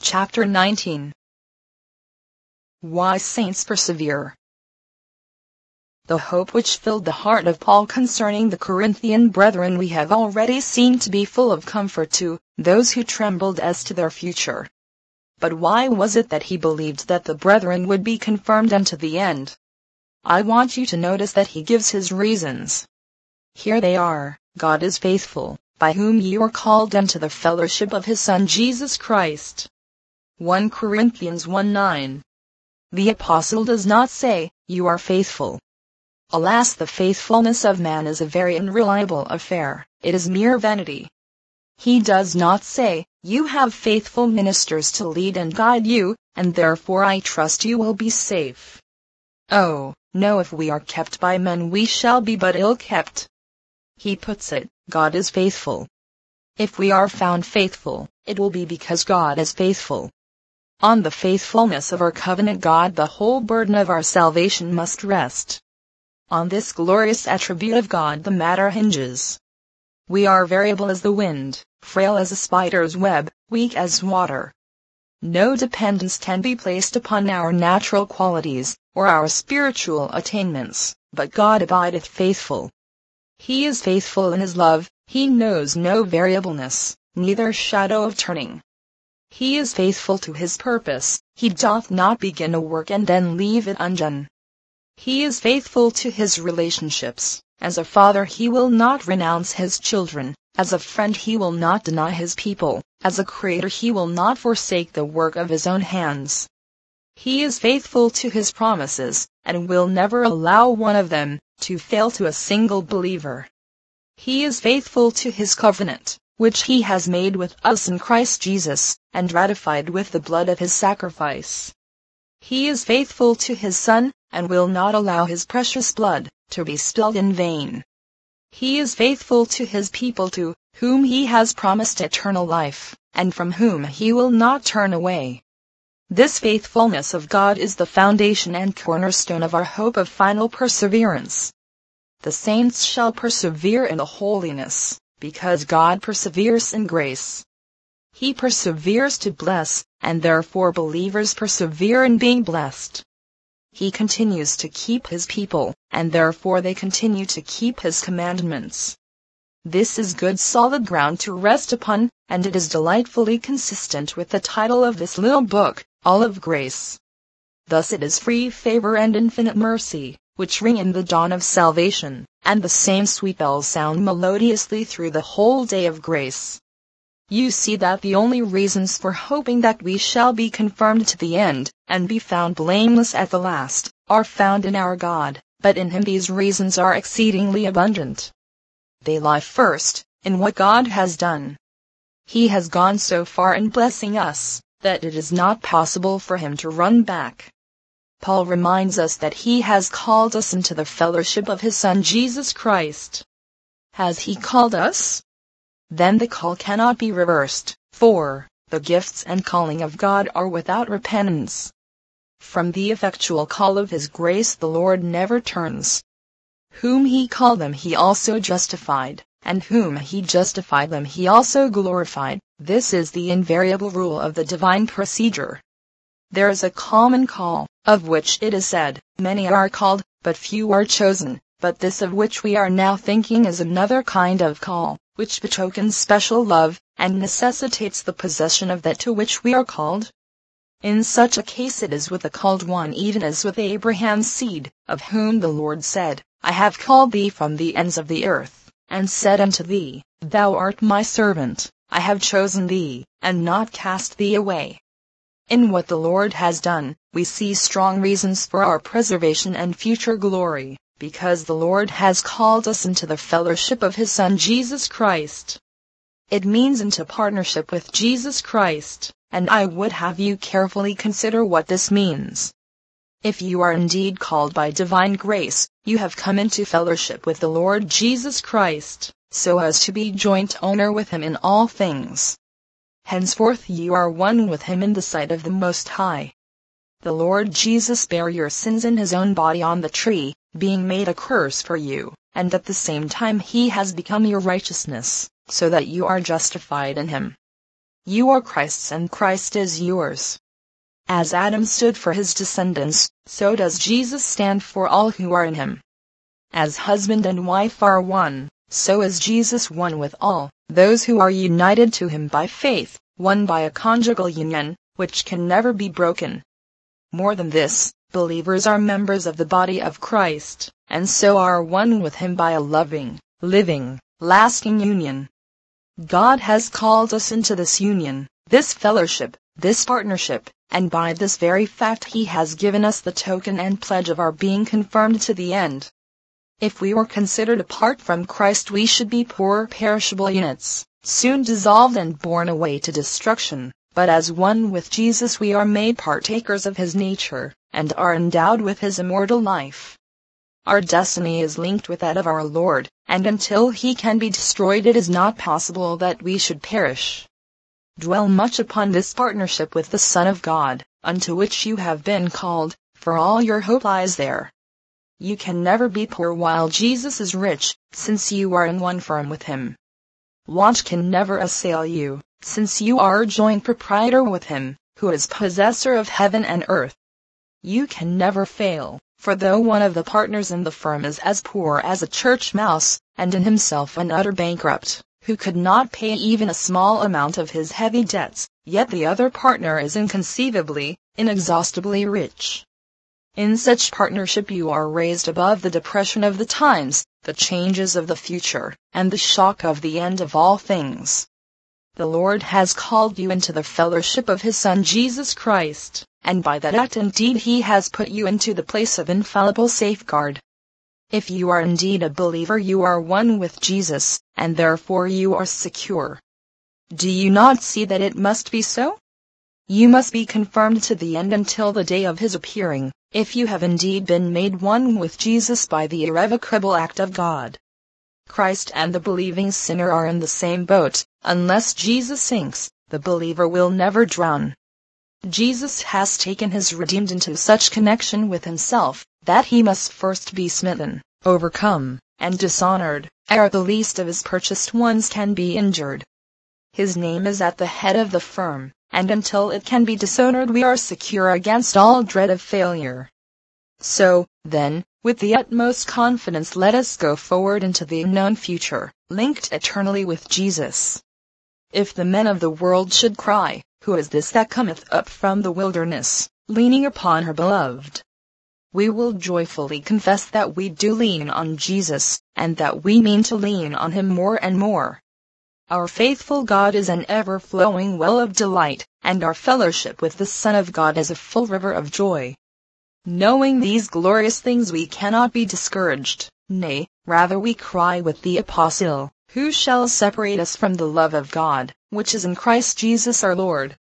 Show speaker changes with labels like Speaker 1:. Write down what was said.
Speaker 1: Chapter 19. Why Saints Persevere. The hope which filled the heart of Paul concerning the Corinthian brethren we have already seen to be full of comfort to those who trembled as to their future. But why was it that he believed that the brethren would be confirmed unto the end? I want you to notice that he gives his reasons. Here they are: God is faithful, by whom you are called unto the fellowship of his Son Jesus Christ. 1 Corinthians 1:9. The apostle does not say, you are faithful. Alas, the faithfulness of man is a very unreliable affair, it is mere vanity. He does not say, you have faithful ministers to lead and guide you, and therefore I trust you will be safe. Oh, no, if we are kept by men we shall be but ill kept. He puts it, God is faithful. If we are found faithful, it will be because God is faithful. On the faithfulness of our covenant God the whole burden of our salvation must rest. On this glorious attribute of God the matter hinges. We are variable as the wind, frail as a spider's web, weak as water. No dependence can be placed upon our natural qualities, or our spiritual attainments, but God abideth faithful. He is faithful in his love, he knows no variableness, neither shadow of turning. He is faithful to his purpose, he doth not begin a work and then leave it undone. He is faithful to his relationships. As a father he will not renounce his children, as a friend he will not deny his people, as a creator he will not forsake the work of his own hands. He is faithful to his promises, and will never allow one of them to fail to a single believer. He is faithful to his covenant, which he has made with us in Christ Jesus, and ratified with the blood of his sacrifice. He is faithful to his Son, and will not allow his precious blood to be spilled in vain. He is faithful to his people to whom he has promised eternal life, and from whom he will not turn away. This faithfulness of God is the foundation and cornerstone of our hope of final perseverance. The saints shall persevere in holiness, because God perseveres in grace. He perseveres to bless, and therefore believers persevere in being blessed. He continues to keep his people, and therefore they continue to keep his commandments. This is good solid ground to rest upon, and it is delightfully consistent with the title of this little book, All of Grace. Thus it is free favor and infinite mercy, which ring in the dawn of salvation, and the same sweet bells sound melodiously through the whole day of grace. You see that the only reasons for hoping that we shall be confirmed to the end, and be found blameless at the last, are found in our God, but in him these reasons are exceedingly abundant. They lie first, in what God has done. He has gone so far in blessing us, that it is not possible for him to run back. Paul reminds us that he has called us into the fellowship of his Son Jesus Christ. Has he called us? Then the call cannot be reversed, for the gifts and calling of God are without repentance. From the effectual call of his grace the Lord never turns. Whom he called them he also justified, and whom he justified them he also glorified. This is the invariable rule of the divine procedure. There is a common call, of which it is said, many are called, but few are chosen, but this of which we are now thinking is another kind of call, which betokens special love, and necessitates the possession of that to which we are called. In such a case it is with the called one even as with Abraham's seed, of whom the Lord said, I have called thee from the ends of the earth, and said unto thee, Thou art my servant, I have chosen thee, and not cast thee away. In what the Lord has done, we see strong reasons for our preservation and future glory, because the Lord has called us into the fellowship of his Son Jesus Christ. It means into partnership with Jesus Christ, and I would have you carefully consider what this means. If you are indeed called by divine grace, you have come into fellowship with the Lord Jesus Christ, so as to be joint owner with him in all things. Henceforth you are one with him in the sight of the Most High. The Lord Jesus bare your sins in his own body on the tree, being made a curse for you, and at the same time he has become your righteousness, so that you are justified in him. You are Christ's and Christ is yours. As Adam stood for his descendants, so does Jesus stand for all who are in him. As husband and wife are one, so is Jesus one with all, those who are united to him by faith, one by a conjugal union, which can never be broken. More than this, believers are members of the body of Christ, and so are one with him by a loving, living, lasting union. God has called us into this union, this fellowship, this partnership, and by this very fact he has given us the token and pledge of our being confirmed to the end. If we were considered apart from Christ, we should be poor perishable units, soon dissolved and borne away to destruction, but as one with Jesus we are made partakers of his nature, and are endowed with his immortal life. Our destiny is linked with that of our Lord, and until he can be destroyed it is not possible that we should perish. Dwell much upon this partnership with the Son of God, unto which you have been called, for all your hope lies there. You can never be poor while Jesus is rich, since you are in one firm with him. Want can never assail you, since you are joint proprietor with him, who is possessor of heaven and earth. You can never fail, for though one of the partners in the firm is as poor as a church mouse, and in himself an utter bankrupt, who could not pay even a small amount of his heavy debts, yet the other partner is inconceivably, inexhaustibly rich. In such partnership you are raised above the depression of the times, the changes of the future, and the shock of the end of all things. The Lord has called you into the fellowship of his Son Jesus Christ, and by that act indeed he has put you into the place of infallible safeguard. If you are indeed a believer you are one with Jesus, and therefore you are secure. Do you not see that it must be so? You must be confirmed to the end until the day of his appearing, if you have indeed been made one with Jesus by the irrevocable act of God. Christ and the believing sinner are in the same boat. Unless Jesus sinks, the believer will never drown. Jesus has taken his redeemed into such connection with himself, that he must first be smitten, overcome, and dishonored, ere the least of his purchased ones can be injured. His name is at the head of the firm, and until it can be dishonored we are secure against all dread of failure. So, then, with the utmost confidence let us go forward into the unknown future, linked eternally with Jesus. If the men of the world should cry, "Who is this that cometh up from the wilderness, leaning upon her beloved?" we will joyfully confess that we do lean on Jesus, and that we mean to lean on him more and more. Our faithful God is an ever-flowing well of delight, and our fellowship with the Son of God is a full river of joy. Knowing these glorious things we cannot be discouraged, nay, rather we cry with the Apostle, "Who shall separate us from the love of God, which is in Christ Jesus our Lord?"